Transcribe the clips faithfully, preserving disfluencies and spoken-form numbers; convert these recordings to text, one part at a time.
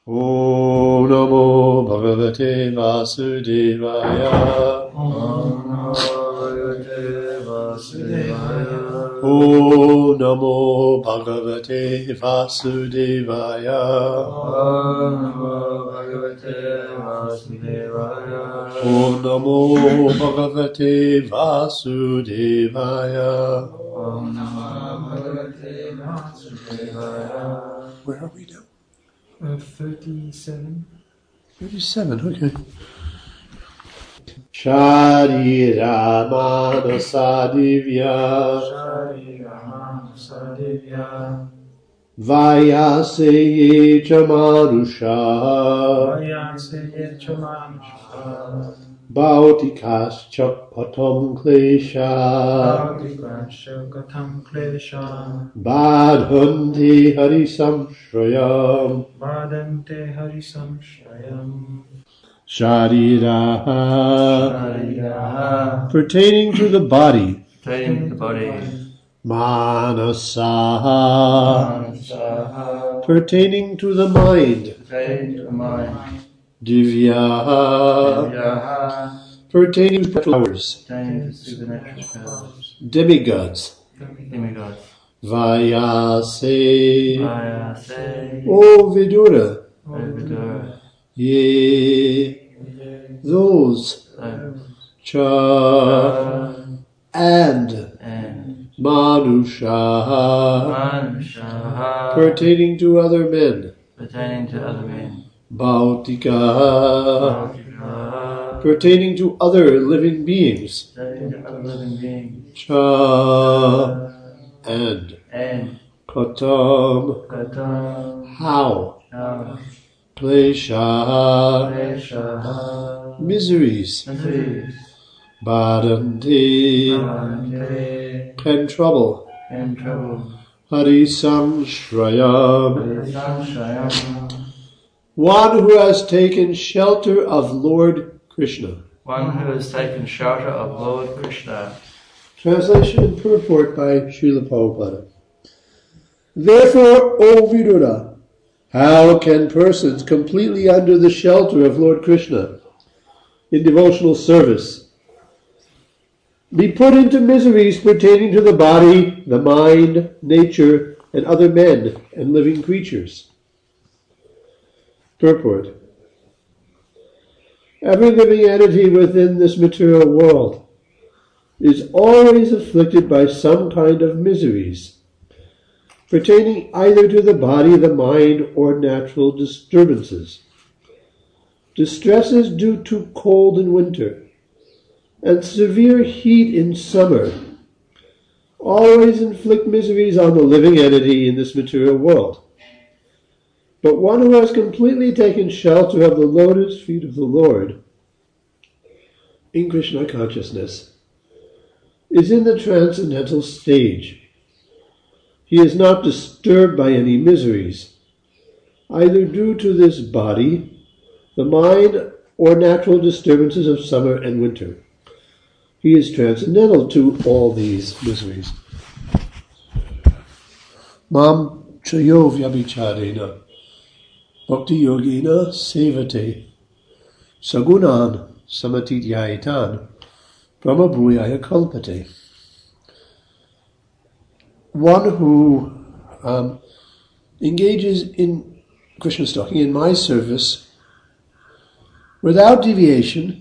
Om Namo Bhagavate Vasudevaya. Om Namo Bhagavate Vasudevaya. Om Namo Bhagavate Vasudevaya. Om Namo Bhagavate Vasudevaya. Om Namo Bhagavate Vasudevaya. Om Namo Bhagavate Vasudevaya. Where are we now? Uh, thirty-seven. thirty-seven, okay. Sharira Manasadivya Sharira Manasadivya. Vayaseye Chamanusha Vayaseye Chamanusha. Bhautikascha Patam Klesha Bhautikascha Patam Klesha. Badhanti Harisamshrayam Badante Harisamshrayam. Shariraha Shariraha. Pertaining to the body. Pertaining to the body. Manasaha Manasaha. Pertaining to the mind. Pertaining to the mind. Divyaha Divyaha. Pertaining to powers. Pertaining to supernatural powers. Demigods. Demigods. Vayase Vayase. O Vidura. O Vidura. Ye those cha and And manusha Manushaha. pertaining to other men. Pertaining to other men. Bhautika Bhautika. pertaining to other living beings. Pertaining to other living beings. Cha and And katam Katam. how Now. klesha Kleshaha. miseries. Disease. Badanti Bhante. pen trouble. In trouble. Harisam Shrayam Samshayam. one who has taken shelter of Lord Krishna. One who has taken shelter of Lord Krishna. Translation and purport by Srila Prabhupada. Therefore, O Vidura, how can persons completely under the shelter of Lord Krishna in devotional service be put into miseries pertaining to the body, the mind, nature, and other men and living creatures? Purport. Every living entity within this material world is always afflicted by some kind of miseries, pertaining either to the body, the mind, or natural disturbances. Distresses due to cold in winter and severe heat in summer always inflict miseries on the living entity in this material world. But one who has completely taken shelter of the lotus feet of the Lord in Krishna consciousness is in the transcendental stage. He is not disturbed by any miseries, either due to this body, the mind, or natural disturbances of summer and winter. He is transcendental to all these miseries. Mam chayo vyabhicharena bhakti yogena sevate sagunan samatidhyaitan brahmabhuyaya kalpate. One who um, engages in Krishna stalking, in my service, without deviation,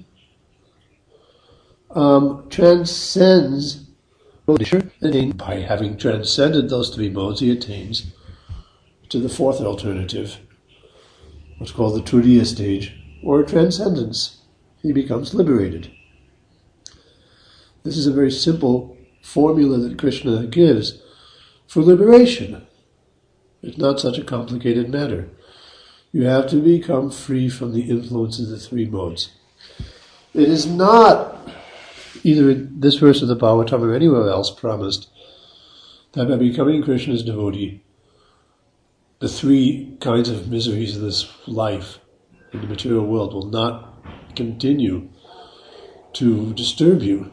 um, transcends by having transcended those three modes, he attains to the fourth alternative, what's called the Turiya stage, or transcendence. He becomes liberated. This is a very simple formula that Krishna gives for liberation. It's not such a complicated matter. You have to become free from the influence of the three modes. It is not, either in this verse of the Bhagavatam or anywhere else, promised that by becoming Krishna's devotee, the three kinds of miseries of this life in the material world will not continue to disturb you.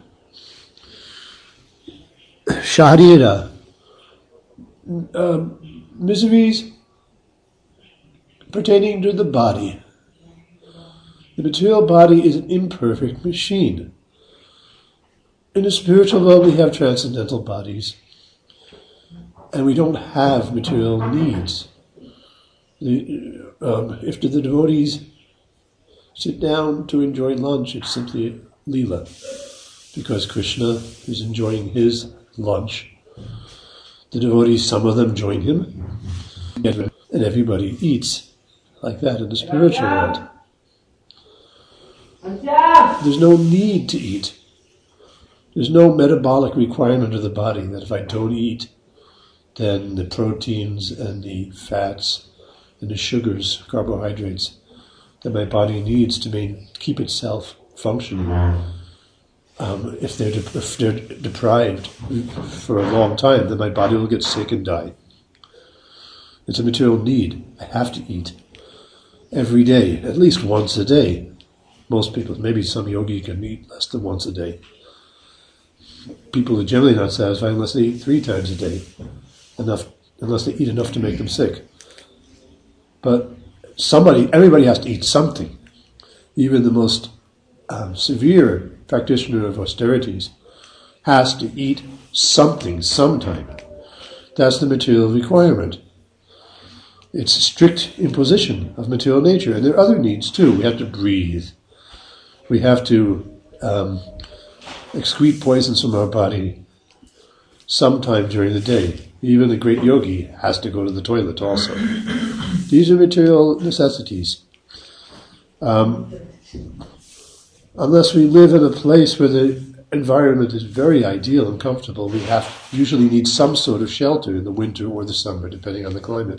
Sharira. Um, miseries pertaining to the body. The material body is an imperfect machine. In the spiritual world, we have transcendental bodies, and we don't have material needs. The, um, if the devotees sit down to enjoy lunch, it's simply Leela, because Krishna is enjoying his lunch. The devotees, some of them join him, and everybody eats like that in the spiritual world. There's no need to eat. There's no metabolic requirement of the body that if I don't eat, then the proteins and the fats and the sugars, carbohydrates, that my body needs to main, keep itself functioning. Um, if they're de- if they're deprived for a long time, then my body will get sick and die. It's a material need. I have to eat every day, at least once a day. Most people, maybe some yogi can eat less than once a day. People are generally not satisfied unless they eat three times a day, enough unless they eat enough to make them sick. But somebody, everybody has to eat something. Even the most um, severe practitioner of austerities has to eat something sometime. That's the material requirement. It's a strict imposition of material nature. And there are other needs too. We have to breathe. We have to um, excrete poisons from our body sometime during the day. Even the great yogi has to go to the toilet also. These are material necessities. Um, unless we live in a place where the environment is very ideal and comfortable, we have usually need some sort of shelter in the winter or the summer, depending on the climate.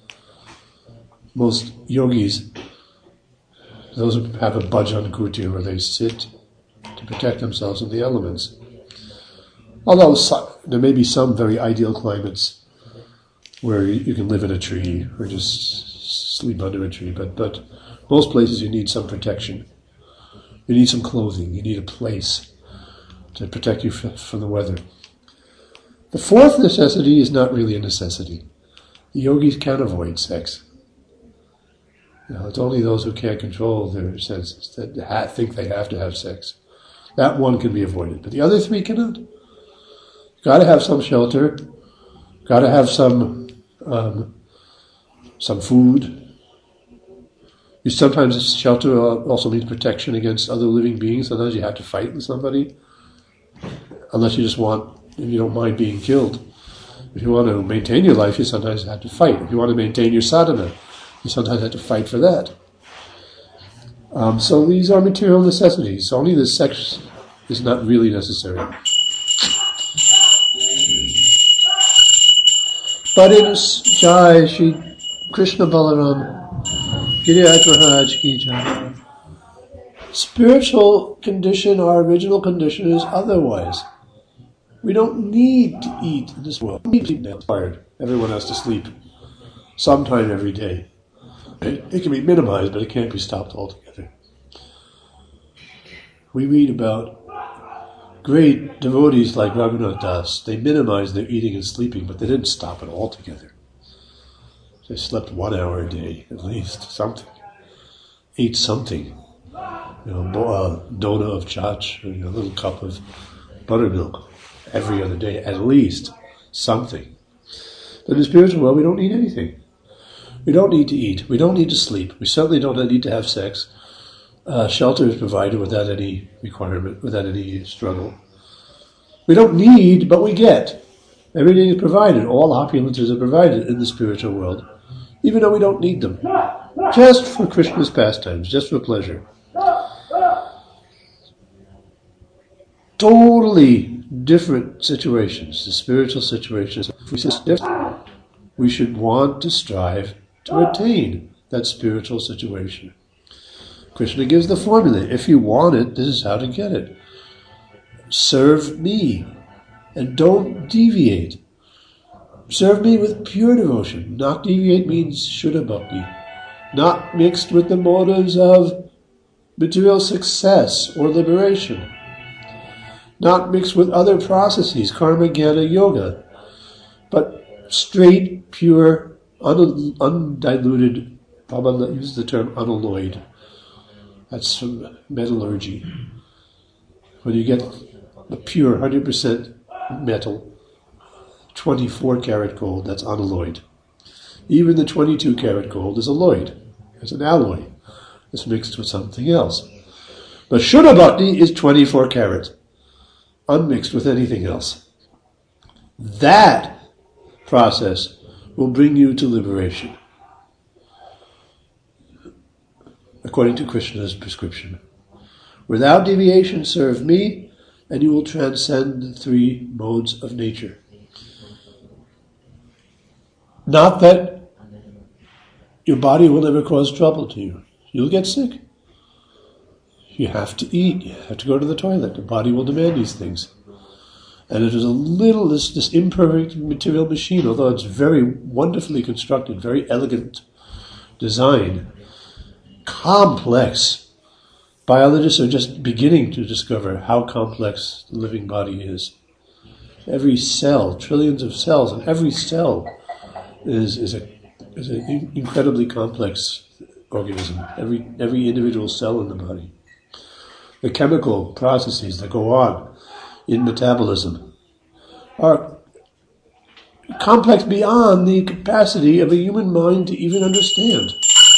Most yogis, those who have a bhajan kutir where they sit to protect themselves from the elements. Although so, there may be some very ideal climates where you can live in a tree or just sleep under a tree, but, but most places you need some protection. You need some clothing. You need a place to protect you f- from the weather. The fourth necessity is not really a necessity. The yogis can't avoid sex. You know, it's only those who can't control their senses that ha- think they have to have sex. That one can be avoided, but the other three cannot. You've got to have some shelter. Got to have some um, some food. You sometimes shelter also means protection against other living beings. Sometimes you have to fight with somebody, unless you just want, if you don't mind being killed. If you want to maintain your life, you sometimes have to fight. If you want to maintain your sadhana, you sometimes have to fight for that. Um, so these are material necessities. Only the sex is not really necessary. But in Jai Shri Krishna Balaram, Giriraj Maharaj ki Jai. Spiritual condition, our original condition, is otherwise. We don't need to eat in this world. We need to be tired. Everyone has to sleep sometime every day. It, it can be minimized, but it can't be stopped altogether. We read about great devotees like Raghunath Das. They minimized their eating and sleeping, but they didn't stop it altogether. They slept one hour a day, at least, something. Ate something. You know, a dona of chach, or, you know, a little cup of buttermilk every other day, at least something. But in the spiritual world, we don't need anything. We don't need to eat. We don't need to sleep. We certainly don't need to have sex. Uh, shelter is provided without any requirement, without any struggle. We don't need, but we get. Everything is provided. All opulences are provided in the spiritual world, even though we don't need them. Just for Krishna's pastimes, just for pleasure. Totally different situations, the spiritual situations. If we say different, we should want to strive to attain that spiritual situation. Krishna gives the formula. If you want it, this is how to get it. Serve me, and don't deviate. Serve me with pure devotion. Not deviate means Shuddha Bhakti. Not mixed with the motives of material success or liberation. Not mixed with other processes, karma, jnana, yoga. But straight, pure, un- undiluted Prabhupada uses the term unalloyed. That's from metallurgy. When you get the pure one hundred percent metal, twenty-four karat gold, that's unalloyed. Even the twenty-two karat gold is alloyed. It's an alloy. It's mixed with something else. But Shuddha Bhakti is twenty-four karat, unmixed with anything else. That process will bring you to liberation, according to Krishna's prescription. Without deviation, serve me, and you will transcend the three modes of nature. Not that your body will never cause trouble to you. You'll get sick. You have to eat. You have to go to the toilet. The body will demand these things. And it is a little, this, this imperfect material machine, although it's very wonderfully constructed, very elegant design, complex. Biologists are just beginning to discover how complex the living body is. Every cell, trillions of cells, and every cell is is a is an incredibly complex organism. Every every individual cell in the body. The chemical processes that go on in metabolism are complex beyond the capacity of a human mind to even understand.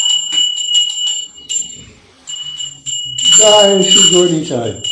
Jai Shri Gaura Nitai.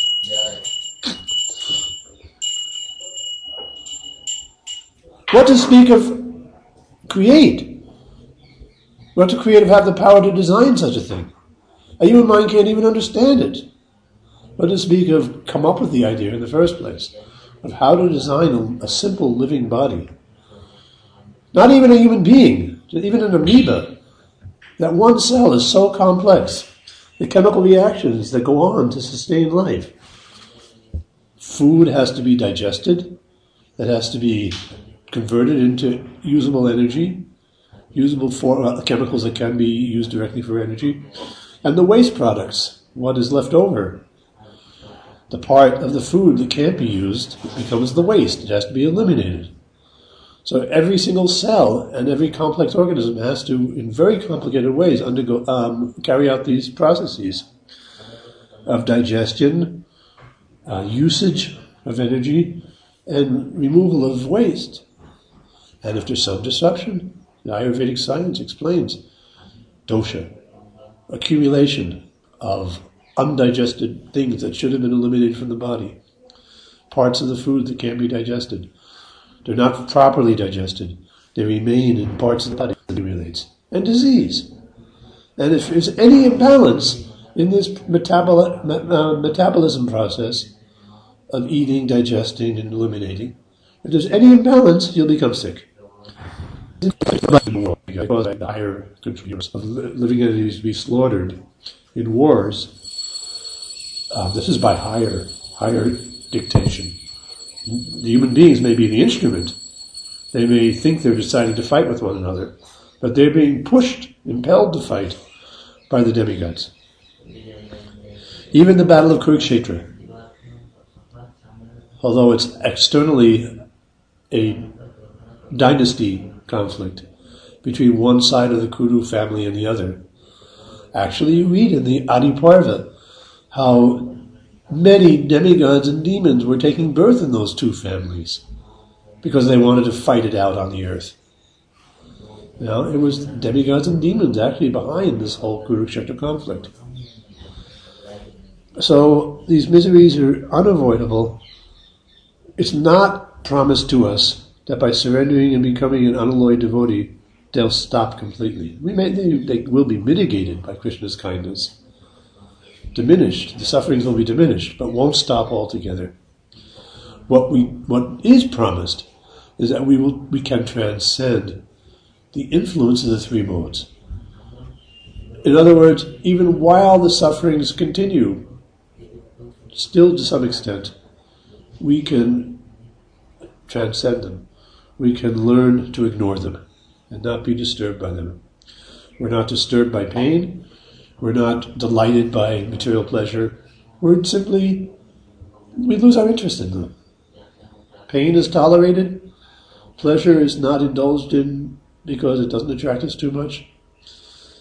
What to speak of create? What to create of have the power to design such a thing? A human mind can't even understand it. What to speak of come up with the idea in the first place of how to design a, a simple living body? Not even a human being, even an amoeba. That one cell is so complex. The chemical reactions that go on to sustain life. Food has to be digested. It has to be converted into usable energy, usable for, uh, chemicals that can be used directly for energy. And the waste products, what is left over. The part of the food that can't be used becomes the waste. It has to be eliminated. So every single cell and every complex organism has to, in very complicated ways, undergo um, carry out these processes of digestion, uh, usage of energy, and removal of waste. And if there's some disruption, the Ayurvedic science explains dosha, accumulation of undigested things that should have been eliminated from the body, parts of the food that can't be digested. They're not properly digested. They remain in parts of the body that accumulates. And disease. And if there's any imbalance in this metabol- uh, metabolism process of eating, digesting, and eliminating, if there's any imbalance, you'll become sick. Because the higher contributors of living entities to be slaughtered in wars, uh, this is by higher, higher dictation. The human beings may be the instrument. They may think they're deciding to fight with one another, but they're being pushed, impelled to fight by the demigods. Even the Battle of Kurukshetra, although it's externally a dynasty conflict between one side of the Kuru family and the other, actually you read in the Adi Parva how many demigods and demons were taking birth in those two families because they wanted to fight it out on the earth. You know, it was demigods and demons actually behind this whole Kurukshetra conflict. So these miseries are unavoidable. It's not promised to us that by surrendering and becoming an unalloyed devotee, they'll stop completely. We may, they, they will be mitigated by Krishna's kindness. Diminished, the sufferings will be diminished, but won't stop altogether. What we, what is promised is that we will, we can transcend the influence of the three modes. In other words, even while the sufferings continue, still to some extent, we can transcend them. We can learn to ignore them and not be disturbed by them. We're not disturbed by pain. We're not delighted by material pleasure. We're simply, we lose our interest in them. Pain is tolerated. Pleasure is not indulged in because it doesn't attract us too much.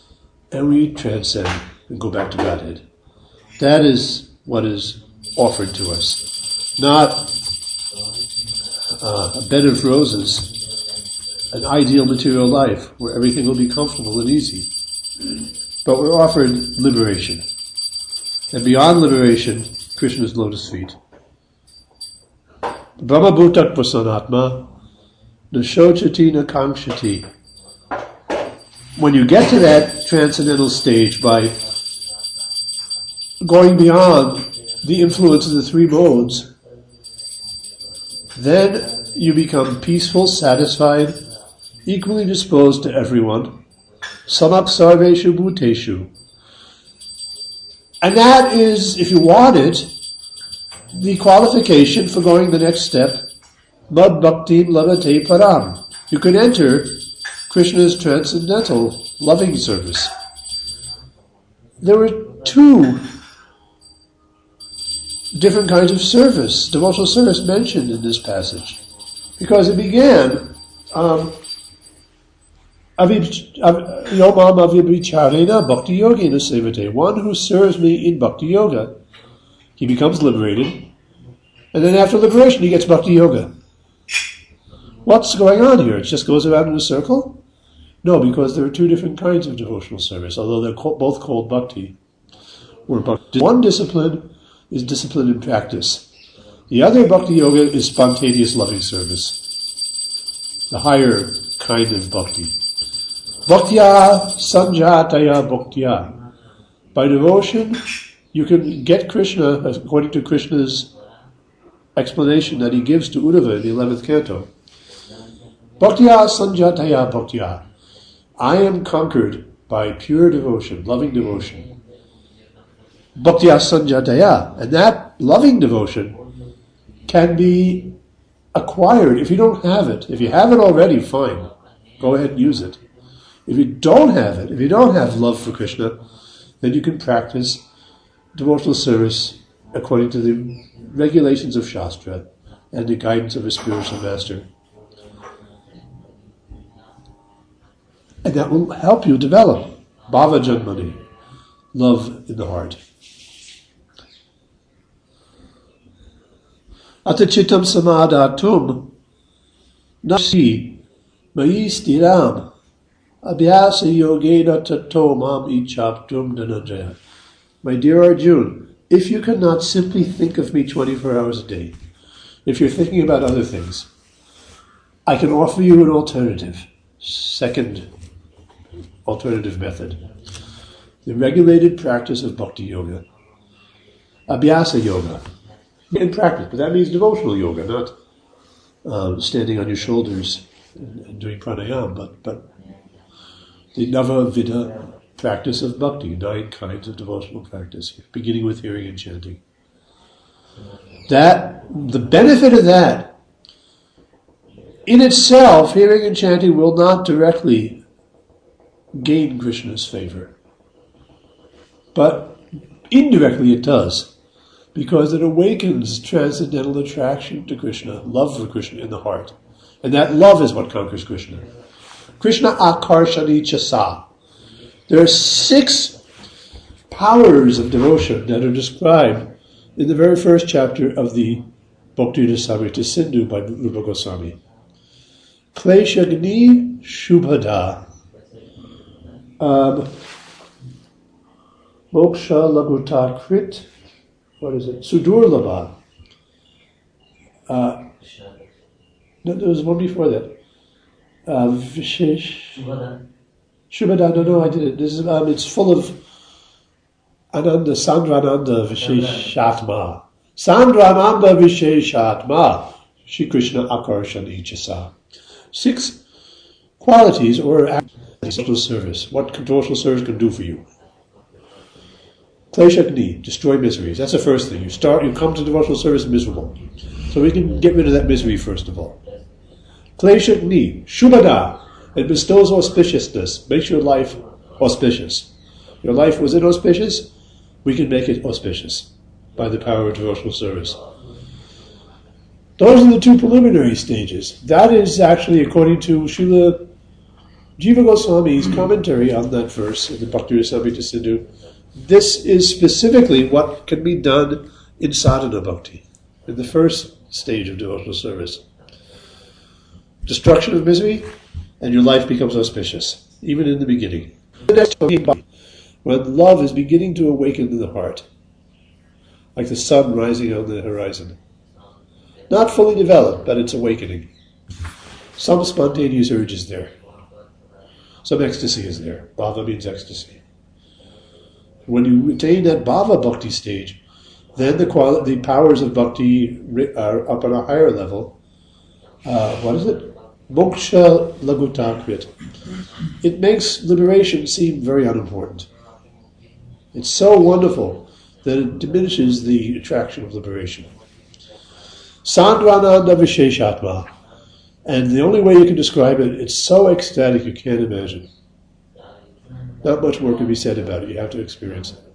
and we transcend and go back to Godhead. That is what is offered to us. Not uh, a bed of roses, an ideal material life where everything will be comfortable and easy. But we're offered liberation. And beyond liberation, Krishna's lotus feet. Brahma bhutak prasanatma, nashochati nakangshati. When you get to that transcendental stage by going beyond the influence of the three modes, then you become peaceful, satisfied, equally disposed to everyone. Samak sarveshu bhuteshu. And that is, if you want it, the qualification for going the next step. Mad bhakti lavate param. You can enter Krishna's transcendental loving service. There were two different kinds of service, devotional service mentioned in this passage. Because it began, um, Yomam avibhicharena bhakti yogena sevate. One who serves me in bhakti yoga, he becomes liberated. And then after liberation, he gets bhakti yoga. What's going on here? It just goes around in a circle? No, because there are two different kinds of devotional service, although they're co- both called bhakti. Or bhakti. One discipline is discipline in practice. The other bhakti yoga is spontaneous loving service. The higher kind of bhakti. Bhaktya sanjataya bhaktya. By devotion, you can get Krishna, according to Krishna's explanation that he gives to Uddhava in the eleventh canto. Bhaktya sanjataya bhaktya. I am conquered by pure devotion, loving devotion. Bhaktya sanjataya. And that loving devotion can be acquired if you don't have it. If you have it already, fine. Go ahead and use it. If you don't have it, if you don't have love for Krishna, then you can practice devotional service according to the regulations of Shastra and the guidance of a spiritual master. And that will help you develop bhava janmani, love in the heart. Atachitam samadatum nasi mayi stiram abhyasa yogena tato mam ichaptum dhananjaya. My dear Arjun, if you cannot simply think of me twenty-four hours a day, if you're thinking about other things, I can offer you an alternative, second alternative method. The regulated practice of bhakti yoga. Abhyasa yoga. In practice, but that means devotional yoga, not um, standing on your shoulders and, and doing pranayama, but, but the Nava-Vida practice of bhakti, nine kinds of devotional practice, beginning with hearing and chanting. That, the benefit of that, in itself, hearing and chanting will not directly gain Krishna's favor. But indirectly it does, because it awakens transcendental attraction to Krishna, love for Krishna in the heart. And that love is what conquers Krishna. Krishna akarshani chasa. There are six powers of devotion that are described in the very first chapter of the Bhakti Rasamrita Sindhu by Rupa Goswami. Kleshagni Shubhada. Um, Moksha Laguta Krit. What is it? Sudurlabha. Uh, no, there was one before that. Uh, Vishesh. Shubhada. Shubhada, no, no, I did it. This is, um, it's full of Ananda, Sandrananda Visheshatma. Sandrananda Visheshatma. Shri Krishna Akarshani Chasa. Six qualities or acts of devotional service. What devotional service can do for you. Kleshagni, destroy miseries. That's the first thing. You start, you come to devotional service miserable. So we can get rid of that misery first of all. Kleshagni, Shubhada. It bestows auspiciousness, makes your life auspicious. Your life was inauspicious, we can make it auspicious by the power of devotional service. Those are the two preliminary stages. That is actually, according to Srila Jiva Goswami's commentary on that verse in the Bhakti Rasamrita Sindhu, this is specifically what can be done in sadhana bhakti, in the first stage of devotional service. Destruction of misery, and your life becomes auspicious, even in the beginning. When love is beginning to awaken in the heart, like the sun rising on the horizon. Not fully developed, but it's awakening. Some spontaneous urge is there. Some ecstasy is there. Bhava means ecstasy. When you attain that bhava bhakti stage, then the quali- the powers of bhakti are up on a higher level. Uh, what is it? Moksha lagutakrit. It makes liberation seem very unimportant. It's so wonderful that it diminishes the attraction of liberation. Sandvananda Visheshatma. And the only way you can describe it, it's so ecstatic you can't imagine. Not much more can be said about it. You have to experience it.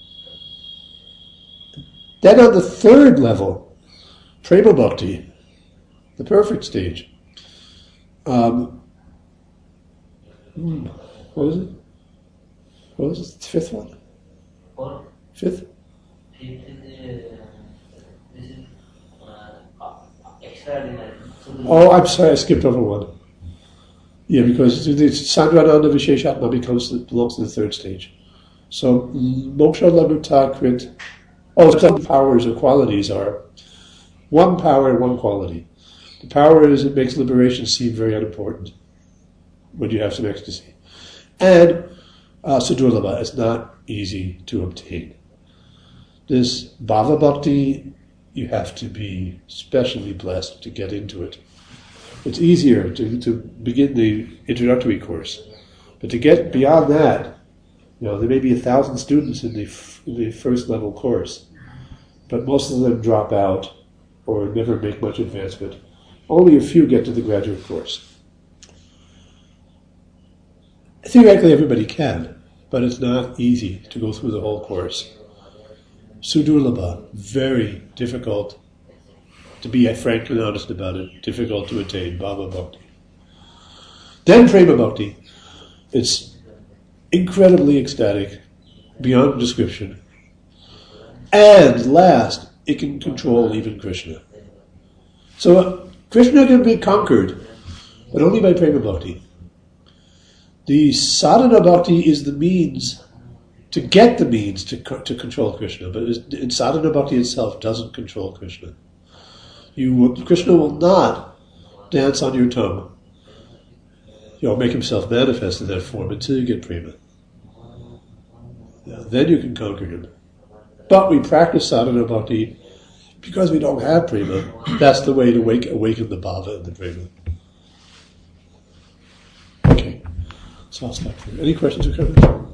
Then on the third level, Prema Bhakti, the perfect stage. Um, hmm, what was it? What was it? The fifth one? Or Fifth? extraordinary. Oh, I'm sorry, I skipped over one. Yeah, because the Sandvananda Visheshatma becomes belongs to the third stage. So Moksha Laguta Krit. Oh, some powers or qualities are one power and one quality. The power is it makes liberation seem very unimportant when you have some ecstasy. And uh, Sudurlabha is not easy to obtain. This Bhava Bhakti, you have to be specially blessed to get into it. It's easier to, to begin the introductory course. But to get beyond that, you know, there may be a thousand students in the, f- in the first level course, but most of them drop out or never make much advancement. Only a few get to the graduate course. Theoretically, everybody can, but it's not easy to go through the whole course. Sudurlabha, very difficult, to be frank and honest about it, difficult to attain, Bhava Bhakti. Then Prema Bhakti, it's incredibly ecstatic, beyond description. And last, it can control even Krishna. So uh, Krishna can be conquered, but only by Prema Bhakti. The sadhana bhakti is the means to get the means to to control Krishna, but in sadhana bhakti itself doesn't control Krishna. You will, Krishna will not dance on your tongue, you know, make himself manifest in that form until you get prema. Yeah, then you can conquer him. But we practice sadhana bhakti because we don't have prema. That's the way to wake, awaken the bhava and the prema. Okay, so I'll stop here. Any questions or comments?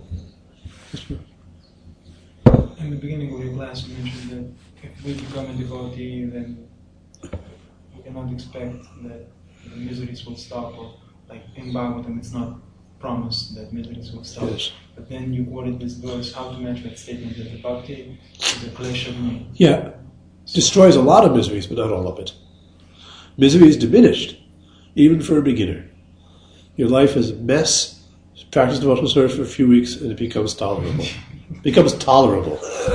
In the beginning of your class, you mentioned that if we become a devotee, then we cannot expect that the miseries will stop, or like in Bhagavatam, it's not promised that miseries will stop. Yes. But then you quoted this verse, how to match that statement that the bhakti is a klesha me. Yeah, destroys a lot of miseries, but not all of it. Misery is diminished, even for a beginner. Your life is a mess. Practice devotional service for a few weeks, and it becomes tolerable. It becomes tolerable.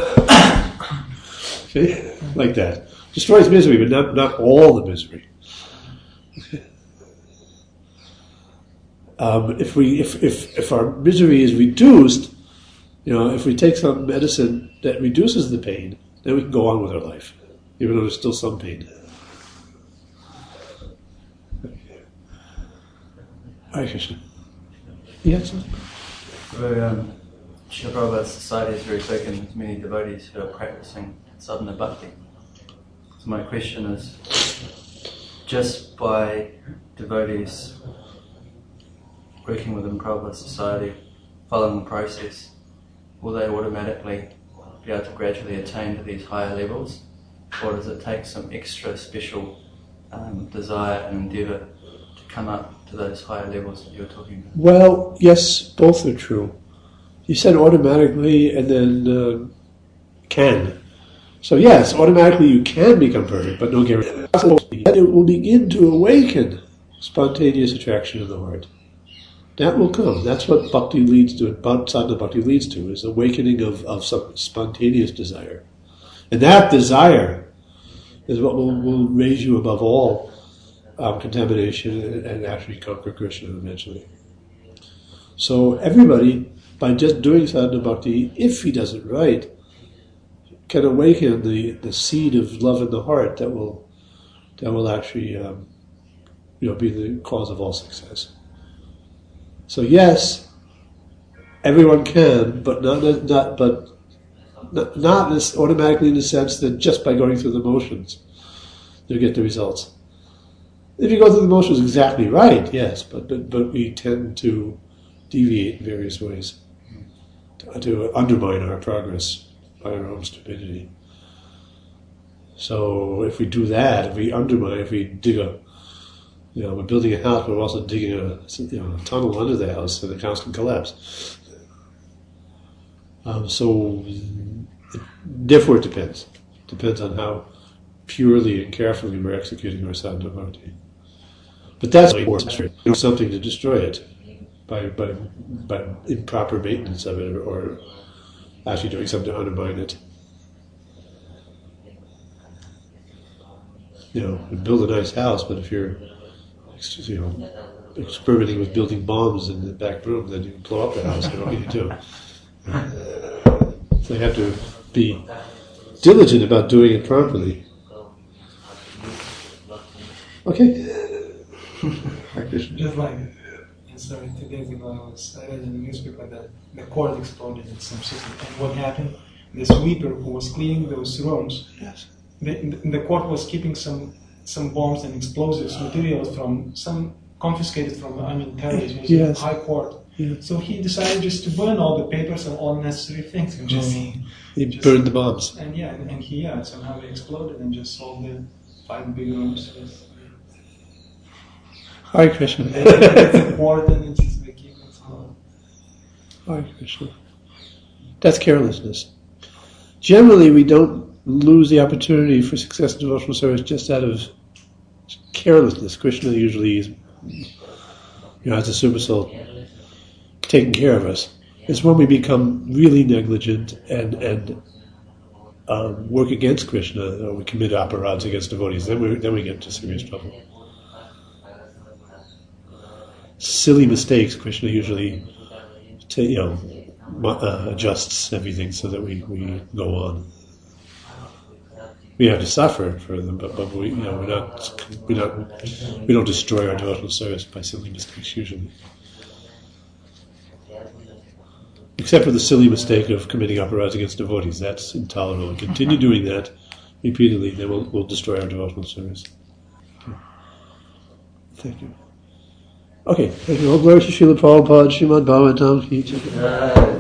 Okay, like that. Destroys misery, but not not all the misery. Um, if we if, if if our misery is reduced, you know, if we take some medicine that reduces the pain, then we can go on with our life, even though there's still some pain. Hare Krishna. Yes. Very, um, Srila Prabhupada's society is very big and there's many devotees who are practicing sadhana bhakti. So my question is, just by devotees working within Prabhupada's society, following the process, will they automatically be able to gradually attain to these higher levels? Or does it take some extra special um, desire and endeavour to come up to those higher levels that you were talking about? Well, yes, both are true. You said automatically and then uh, can. So yes, automatically you can become perfect, but no guarantee. It will begin to awaken spontaneous attraction in the heart. That will come. That's what bhakti leads to. Sadhana bhakti leads to is awakening of, of some spontaneous desire. And that desire is what will, will raise you above all um, contamination and, and actually conquer Krishna eventually. So everybody, by just doing sadhana bhakti, if he does it right, can awaken the, the seed of love in the heart that will that will actually um, you know be the cause of all success. So yes, everyone can, but not not but not, not this automatically in the sense that just by going through the motions you'll get the results. If you go through the motions exactly right, yes, but but, but we tend to deviate in various ways to, to undermine our progress by our own stupidity. So if we do that, if we undermine, if we dig a, you know, we're building a house, but we're also digging a, you know, a tunnel under the house, so the house can collapse. Um, so it, therefore, it depends. Depends on how purely and carefully we're executing our sadhana bhakti. But that's something to destroy it by by by improper maintenance of it, or, or actually doing something to undermine it. You know, you build a nice house, but if you're, you know, experimenting with building bombs in the back room, then you can blow up the house. You know what you do. So you have to be diligent about doing it properly. Okay. Just like, sorry, two days ago I was I read in the newspaper that the cord exploded in some city, and what happened? The sweeper who was cleaning those rooms, Yes. the, the court was keeping some some bombs and explosives materials from some confiscated from I mean terrorism, Yes. high court. Yes. So he decided just to burn all the papers and all necessary things and just Oh. He just, burned the bombs. and yeah and, and he yeah somehow they exploded and just solved the five big rooms. With, Hare Krishna. it's important. It's just they keep it small. Hare Krishna. That's carelessness. Generally, we don't lose the opportunity for success in devotional service just out of carelessness. Krishna usually is, you know, as a super soul, taking care of us. It's when we become really negligent and and um, work against Krishna, or we commit aparads against devotees. Then we then we get into serious trouble. Silly mistakes, Krishna usually, ta- you know, uh, adjusts everything so that we, we go on. We have to suffer for them, but, but we, you know, we're not, we not, we don't destroy our devotional service by silly mistakes usually. Except for the silly mistake of committing aparads against devotees, that's intolerable. We continue doing that repeatedly, then we'll, we'll destroy our devotional service. Thank you. Okay, thank you. All glory to Srila Prabhupada, Srimad Bhagavatam ki jai.